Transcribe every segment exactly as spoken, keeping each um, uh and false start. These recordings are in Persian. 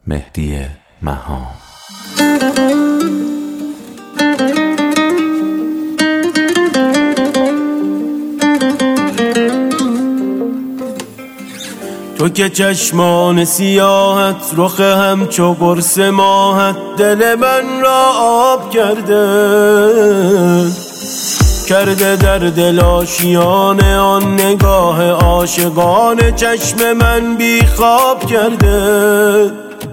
مهدی مهان. تو که چشمان سیاحت رخ همچو قرص ماهت دل من را آب کرده کرده در دل آشیانه آن نگاه عاشقانه چشم من بی خواب کرده.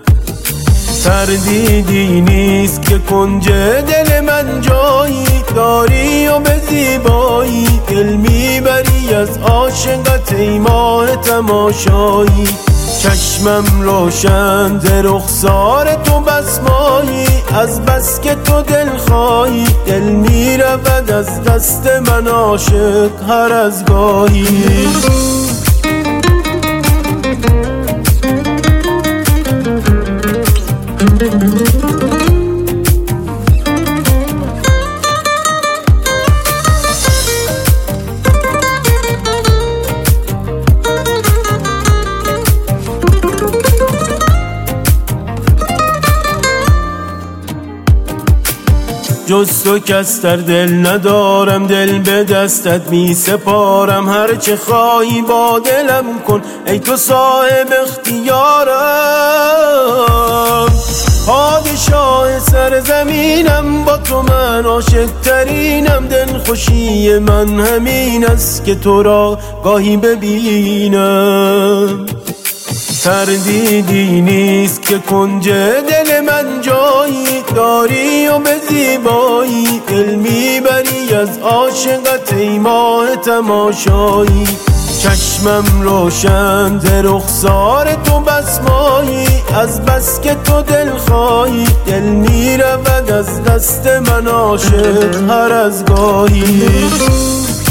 تردیدی نیست که کنج دل من جایی داری و به زیبایی دل میبری از عاشقت ای ماه تماشایی. چشمم روشن ز رخسار تو بس مایی از بس که تو دل خواهی دل میرود از دست من عاشق هر از گاهی. جز تو کس در دل ندارم دل به دستت می سپارم هرچه خواهی با دلم کن ای تو صاحب اختیارم. پادشاه سرزمینم با تو من عاشق ترینم دل خوشی من همین است که تو را گاهی ببینم. تردیدی نیست که کنج دل من جایی داری و به زیبایی دل میبری از عاشقت ای ماه تماشایی. چشمم روشن ز رخسار تو بس مایی از بس که تو دل خواهی دل میرود از دست من عاشق هر از گاهی.